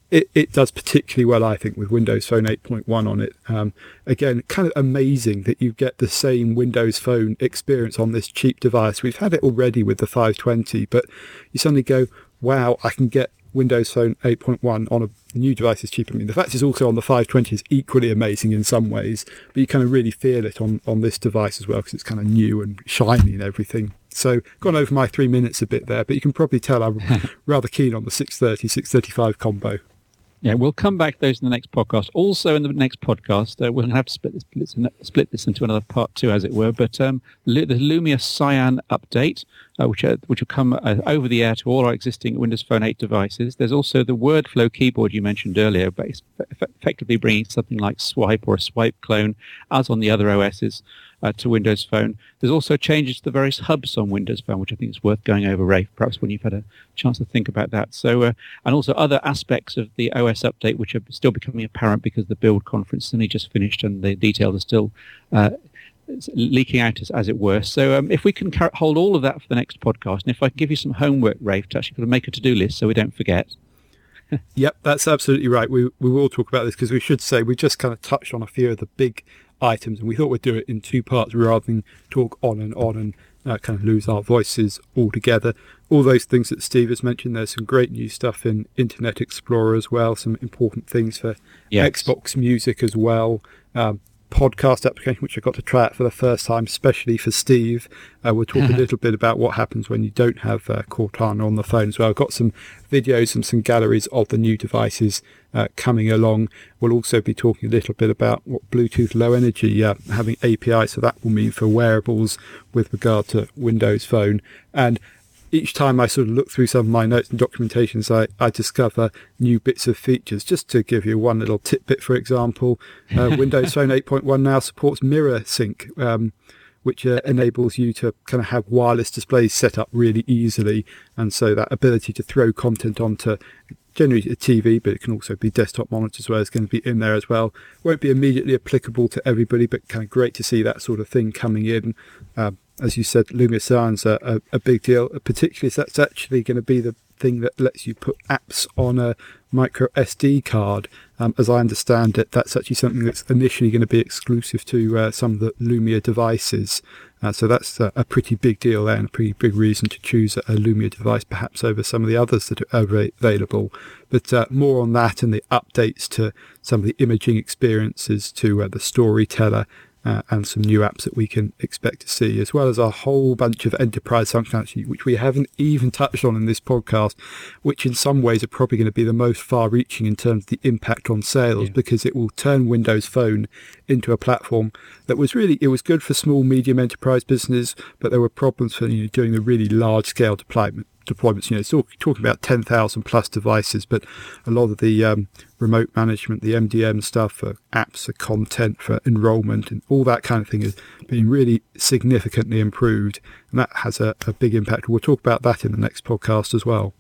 it, it does particularly well, I think, with Windows Phone eight point one on it. Um, again, kind of amazing that you get the same Windows Phone experience on this cheap device. We've had it already with the five twenty, but you suddenly go, wow, I can get Windows Phone eight point one on a new device is cheaper. I mean, the fact it's also on the five twenty is equally amazing in some ways, but you kind of really feel it on, on this device as well, because it's kind of new and shiny and everything. So gone over my three minutes a bit there, but you can probably tell I'm rather keen on the six thirty, six thirty-five combo. Yeah, we'll come back to those in the next podcast. Also, in the next podcast, uh, we'll have to split this, split this into another part two, as it were. But um, the Lumia Cyan update, uh, which uh, which will come uh, over the air to all our existing Windows Phone eight devices. There's also the WordFlow keyboard you mentioned earlier, but it's effectively bringing something like Swipe or a Swipe clone, as on the other O Ss. Uh, to Windows Phone. There's also changes to the various hubs on Windows Phone, which I think is worth going over, Ray, perhaps when you've had a chance to think about that. So, uh, and also other aspects of the O S update, which are still becoming apparent because the build conference only just finished and the details are still uh, leaking out, as, as it were. So um, if we can car- hold all of that for the next podcast, and if I can give you some homework, Ray, to actually make a to-do list so we don't forget. Yep, that's absolutely right. We we will talk about this, because we should say we just kind of touched on a few of the big items, and we thought we'd do it in two parts rather than talk on and on and uh, kind of lose our voices altogether. All those things that Steve has mentioned, there's some great new stuff in Internet Explorer as well, some important things for yes. Xbox Music as well, um, podcast application, which I got to try out for the first time, especially for Steve. Uh, we'll talk a little bit about what happens when you don't have uh, Cortana on the phone as well. I've got some videos and some galleries of the new devices uh, coming along. We'll also be talking a little bit about what Bluetooth Low Energy uh, having A P I, so that will mean for wearables with regard to Windows Phone. And each time I sort of look through some of my notes and documentations, I, I discover new bits of features. Just to give you one little tidbit, for example, uh, Windows Phone eight point one now supports Mirror Sync, um, which uh, enables you to kind of have wireless displays set up really easily. And so that ability to throw content onto generally a T V, but it can also be desktop monitors as well, is going to be in there as well. Won't be immediately applicable to everybody, but kind of great to see that sort of thing coming in. Um, As you said, Lumia Cyan's a, a, a big deal, particularly if that's actually going to be the thing that lets you put apps on a micro S D card. Um, as I understand it, that's actually something that's initially going to be exclusive to uh, some of the Lumia devices. Uh, so that's a, a pretty big deal there, and a pretty big reason to choose a Lumia device perhaps over some of the others that are available. But uh, more on that and the updates to some of the imaging experiences, to uh, the Storyteller, Uh, and some new apps that we can expect to see, as well as a whole bunch of enterprise functionality, which we haven't even touched on in this podcast, which in some ways are probably going to be the most far-reaching in terms of the impact on sales, yeah. because it will turn Windows Phone into a platform that was really, it was good for small, medium enterprise business, but there were problems for you know, doing the really large-scale deployment. deployments, you know, still talking about ten thousand plus devices, but a lot of the um, remote management, the M D M stuff for apps, for content, for enrollment, and all that kind of thing has been really significantly improved, and that has a, a big impact. We'll talk about that in the next podcast as well.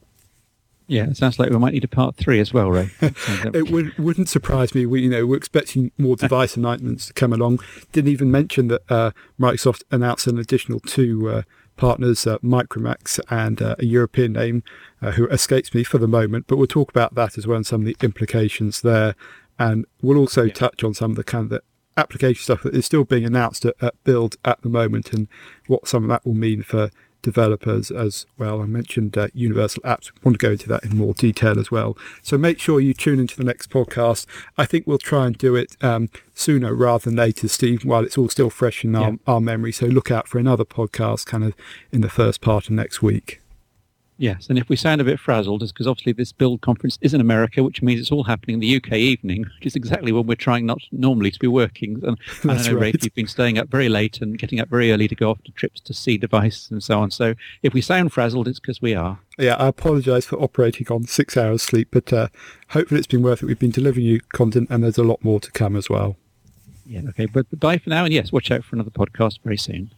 Yeah, it sounds like we might need a part three as well, Ray. It would, wouldn't surprise me. We, you know, we're expecting more device announcements to come along. Didn't even mention that uh, Microsoft announced an additional two uh, partners, uh, Micromax and uh, a European name uh, who escapes me for the moment, but we'll talk about that as well and some of the implications there. And we'll also yeah. touch on some of the kind of the application stuff that is still being announced at, at Build at the moment, and what some of that will mean for developers as well. I mentioned uh, Universal Apps. We want to go into that in more detail as well. So make sure you tune into the next podcast. I think we'll try and do it um, sooner rather than later, Steve, while it's all still fresh in our, yeah. our memory. So look out for another podcast kind of in the first part of next week. Yes, and if we sound a bit frazzled, it's because obviously this Build conference is in America, which means it's all happening in the U K evening, which is exactly when we're trying not normally to be working. And I know, right. Rafe, you've been staying up very late and getting up very early to go off to trips to see devices and so on. So if we sound frazzled, it's because we are. Yeah, I apologise for operating on six hours sleep, but uh, hopefully it's been worth it. We've been delivering you content, and there's a lot more to come as well. Yeah, okay, but bye for now, and yes, watch out for another podcast very soon.